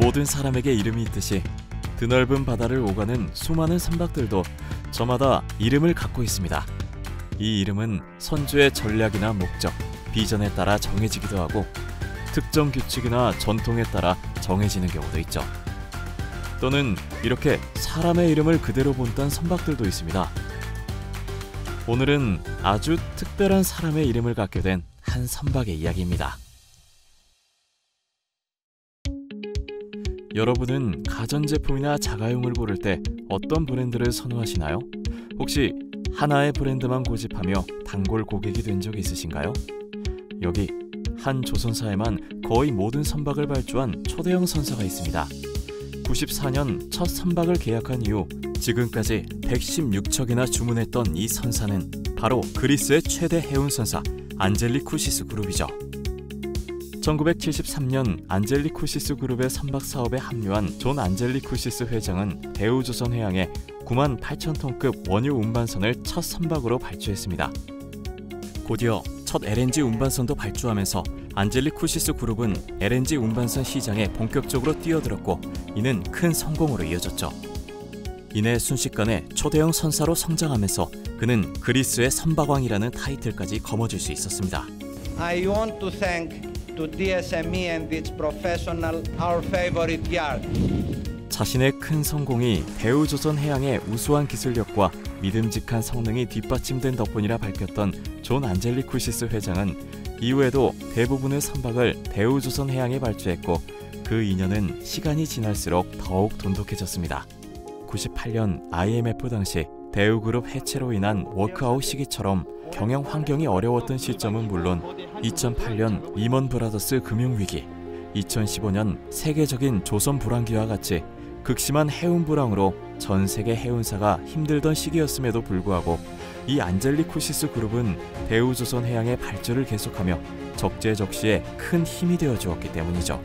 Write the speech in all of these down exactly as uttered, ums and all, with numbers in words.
모든 사람에게 이름이 있듯이 드넓은 바다를 오가는 수많은 선박들도 저마다 이름을 갖고 있습니다. 이 이름은 선주의 전략이나 목적, 비전에 따라 정해지기도 하고 특정 규칙이나 전통에 따라 정해지는 경우도 있죠. 또는 이렇게 사람의 이름을 그대로 본딴 선박들도 있습니다. 오늘은 아주 특별한 사람의 이름을 갖게 된 한 선박의 이야기입니다. 여러분은 가전제품이나 자가용을 고를 때 어떤 브랜드를 선호하시나요? 혹시 하나의 브랜드만 고집하며 단골 고객이 된 적 있으신가요? 여기 한 조선사에만 거의 모든 선박을 발주한 초대형 선사가 있습니다. 구십사 년 첫 선박을 계약한 이후 지금까지 백십육 척이나 주문했던 이 선사는 바로 그리스의 최대 해운선사 안젤리쿠시스 그룹이죠. 천구백칠십삼 년 안젤리쿠시스 그룹의 선박 사업에 합류한 존 안젤리쿠시스 회장은 대우조선해양에 구만 팔천 톤급 원유 운반선을 첫 선박으로 발주했습니다. 곧이어 첫 엘엔지 운반선도 발주하면서 안젤리쿠시스 그룹은 엘엔지 운반선 시장에 본격적으로 뛰어들었고 이는 큰 성공으로 이어졌죠. 이내 순식간에 초대형 선사로 성장하면서 그는 그리스의 선박왕이라는 타이틀까지 거머쥘 수 있었습니다. I want to thank to 디에스엠이 and its professional our favorite yard. 자신의 큰 성공이 대우조선해양의 우수한 기술력과 믿음직한 성능이 뒷받침된 덕분이라 밝혔던 존 안젤리쿠시스 회장은 이후에도 대부분의 선박을 대우조선해양에 발주했고 그 인연은 시간이 지날수록 더욱 돈독해졌습니다. 구십팔 년 아이엠에프 당시 대우그룹 해체로 인한 워크아웃 시기처럼 경영 환경이 어려웠던 시점은 물론 이천팔 년 리먼 브라더스 금융위기, 이천십오 년 세계적인 조선 불황기와 같이 극심한 해운 불황으로 전 세계 해운사가 힘들던 시기였음에도 불구하고 이 안젤리쿠시스 그룹은 대우조선해양의 발주를 계속하며 적재적시에 큰 힘이 되어 주었기 때문이죠.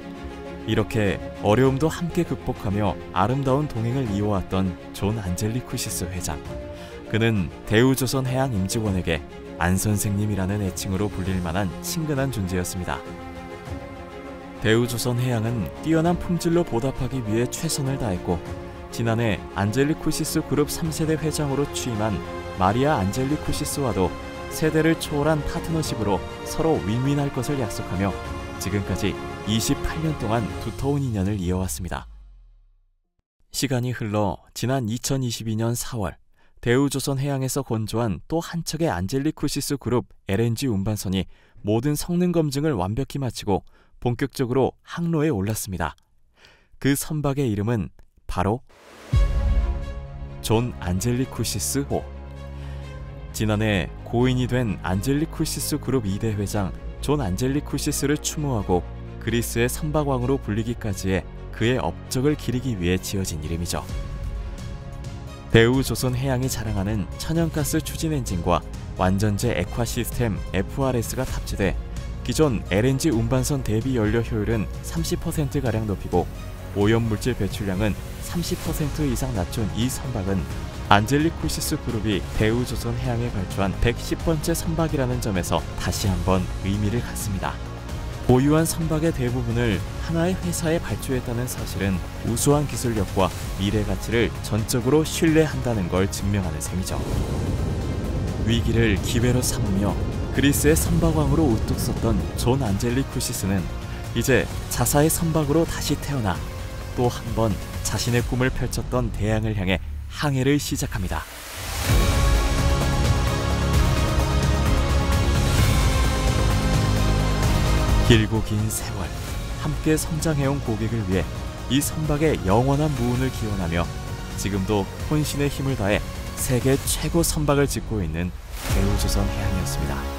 이렇게 어려움도 함께 극복하며 아름다운 동행을 이어왔던 존 안젤리쿠시스 회장. 그는 대우조선해양 임직원에게 안 선생님이라는 애칭으로 불릴 만한 친근한 존재였습니다. 대우조선해양은 뛰어난 품질로 보답하기 위해 최선을 다했고 지난해 안젤리쿠시스 그룹 삼 세대 회장으로 취임한 마리아 안젤리쿠시스와도 세대를 초월한 파트너십으로 서로 윈윈할 것을 약속하며 지금까지 이십팔 년 동안 두터운 인연을 이어왔습니다. 시간이 흘러 지난 이천이십이 년 사월 대우조선해양에서 건조한 또 한 척의 안젤리쿠시스 그룹 엘엔지 운반선이 모든 성능 검증을 완벽히 마치고 본격적으로 항로에 올랐습니다. 그 선박의 이름은 바로 존 안젤리쿠시스호. 지난해 고인이 된 안젤리쿠시스 그룹 이 대 회장 존 안젤리쿠시스를 추모하고 그리스의 선박왕으로 불리기까지의 그의 업적을 기리기 위해 지어진 이름이죠. 대우조선해양이 자랑하는 천연가스 추진 엔진과 완전제 액화 시스템 에프알에스가 탑재돼 기존 엘엔지 운반선 대비 연료 효율은 삼십 퍼센트가량 높이고 오염물질 배출량은 삼십 퍼센트 이상 낮춘 이 선박은 안젤리쿠시스 그룹이 대우조선해양에 발주한 백십 번째 선박이라는 점에서 다시 한번 의미를 갖습니다. 보유한 선박의 대부분을 하나의 회사에 발주했다는 사실은 우수한 기술력과 미래 가치를 전적으로 신뢰한다는 걸 증명하는 셈이죠. 위기를 기회로 삼으며 그리스의 선박왕으로 우뚝 섰던 존 안젤리쿠시스는 이제 자사의 선박으로 다시 태어나 또 한 번 자신의 꿈을 펼쳤던 대양을 향해 항해를 시작합니다. 길고 긴 세월 함께 성장해온 고객을 위해 이 선박의 영원한 무운을 기원하며 지금도 혼신의 힘을 다해 세계 최고 선박을 짓고 있는 대우조선해양이었습니다.